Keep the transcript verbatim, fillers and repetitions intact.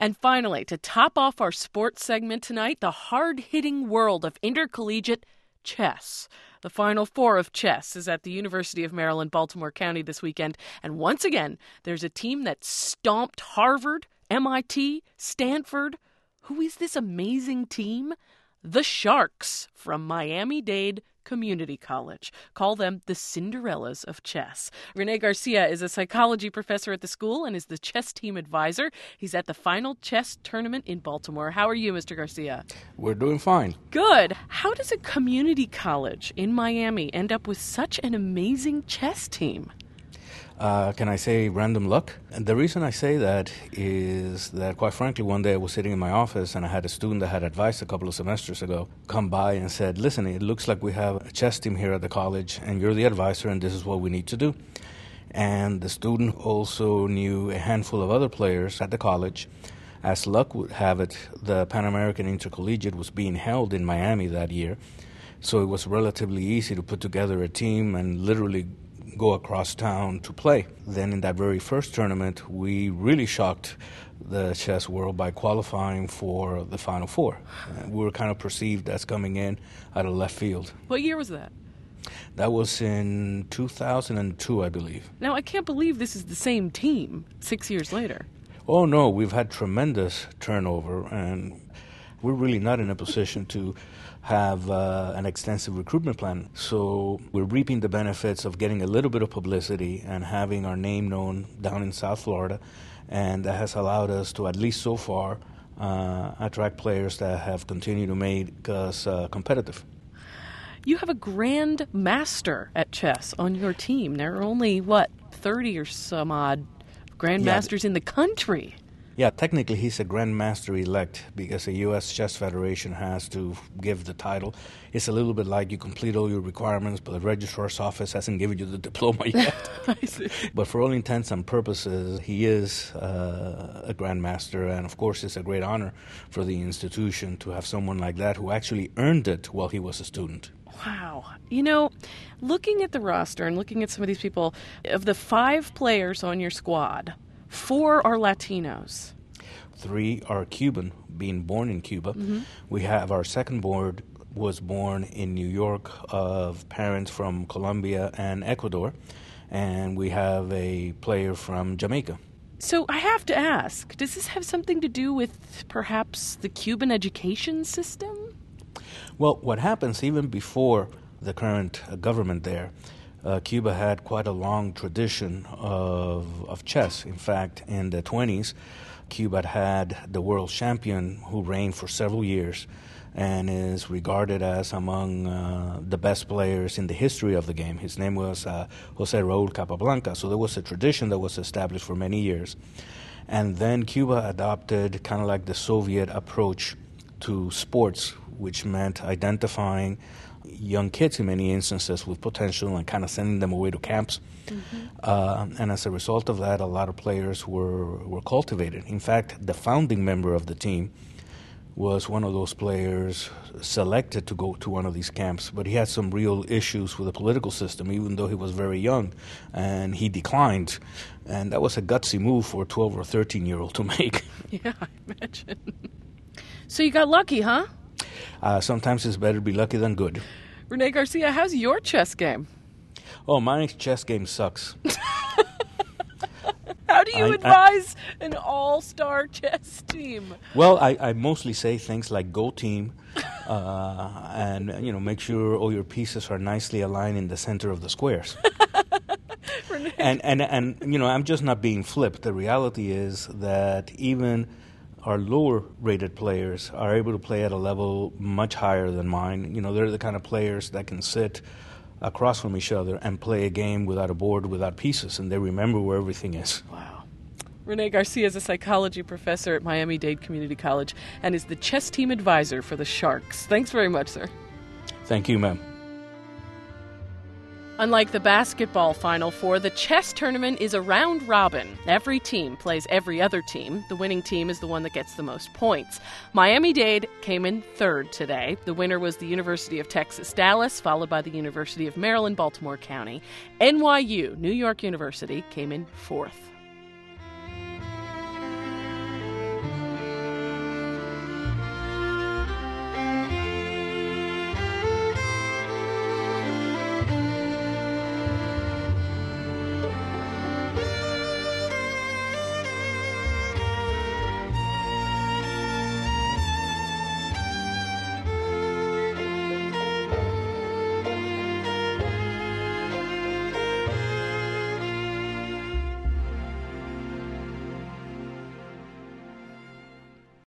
And finally, to top off our sports segment tonight, the hard-hitting world of intercollegiate chess. The Final Four of chess is at the University of Maryland, Baltimore County this weekend. And once again, there's a team that stomped Harvard, M I T, Stanford. Who is this amazing team? The Sharks from Miami-Dade Community College. Call them the Cinderellas of chess. Rene Garcia is a psychology professor at the school and is the chess team advisor. He's at the final chess tournament in Baltimore. How are you, Mister Garcia? We're doing fine. Good. How does a community college in Miami end up with such an amazing chess team? Uh, can I say random luck? And the reason I say that is that, quite frankly, one day I was sitting in my office and I had a student that had advice a couple of semesters ago come by and said, listen, it looks like we have a chess team here at the college and you're the advisor and this is what we need to do. And the student also knew a handful of other players at the college. As luck would have it, the Pan American Intercollegiate was being held in Miami that year. So it was relatively easy to put together a team and literally go across town to play. Then in that very first tournament, we really shocked the chess world by qualifying for the Final Four. Uh, we were kind of perceived as coming in out of left field. What year was that? That was in two thousand two, I believe. Now, I can't believe this is the same team six years later. Oh, no, we've had tremendous turnover, and we're really not in a position to have uh, an extensive recruitment plan. So we're reaping the benefits of getting a little bit of publicity and having our name known down in South Florida, and that has allowed us to, at least so far, uh, attract players that have continued to make us uh, competitive. You have a grand master at chess on your team. There are only, what, thirty or some odd grandmasters yeah. in the country. Yeah, technically he's a grandmaster-elect because the U S Chess Federation has to give the title. It's a little bit like you complete all your requirements, but the registrar's office hasn't given you the diploma yet. I see. But for all intents and purposes, he is uh, a grandmaster, and of course it's a great honor for the institution to have someone like that who actually earned it while he was a student. Wow. You know, looking at the roster and looking at some of these people, of the five players on your squad, four are Latinos. Three are Cuban, being born in Cuba. Mm-hmm. We have our second board was born in New York of parents from Colombia and Ecuador. And we have a player from Jamaica. So I have to ask, does this have something to do with perhaps the Cuban education system? Well, what happens even before the current uh, government there, Uh, Cuba had quite a long tradition of of chess. In fact, in the twenties, Cuba had the world champion who reigned for several years and is regarded as among uh, the best players in the history of the game. His name was uh, Jose Raul Capablanca. So there was a tradition that was established for many years. And then Cuba adopted kind of like the Soviet approach to sports, which meant identifying young kids in many instances with potential and kind of sending them away to camps. Mm-hmm. Uh, and as a result of that, a lot of players were, were cultivated. In fact, the founding member of the team was one of those players selected to go to one of these camps, but he had some real issues with the political system, even though he was very young, and he declined. And that was a gutsy move for a twelve or thirteen-year-old to make. Yeah, I imagine. So you got lucky, huh? Uh, sometimes it's better to be lucky than good. Rene Garcia, how's your chess game? Oh, my chess game sucks. How do you I, advise I, an all-star chess team? Well, I, I mostly say things like go team, uh, and you know, make sure all your pieces are nicely aligned in the center of the squares. and, and and you know, I'm just not being flip. The reality is that even our lower-rated players are able to play at a level much higher than mine. You know, they're the kind of players that can sit across from each other and play a game without a board, without pieces, and they remember where everything is. Wow. Rene Garcia is a psychology professor at Miami-Dade Community College and is the chess team advisor for the Sharks. Thanks very much, sir. Thank you, ma'am. Unlike the basketball Final Four, the chess tournament is a round robin. Every team plays every other team. The winning team is the one that gets the most points. Miami-Dade came in third today. The winner was the University of Texas, Dallas, followed by the University of Maryland, Baltimore County. N Y U, New York University, came in fourth.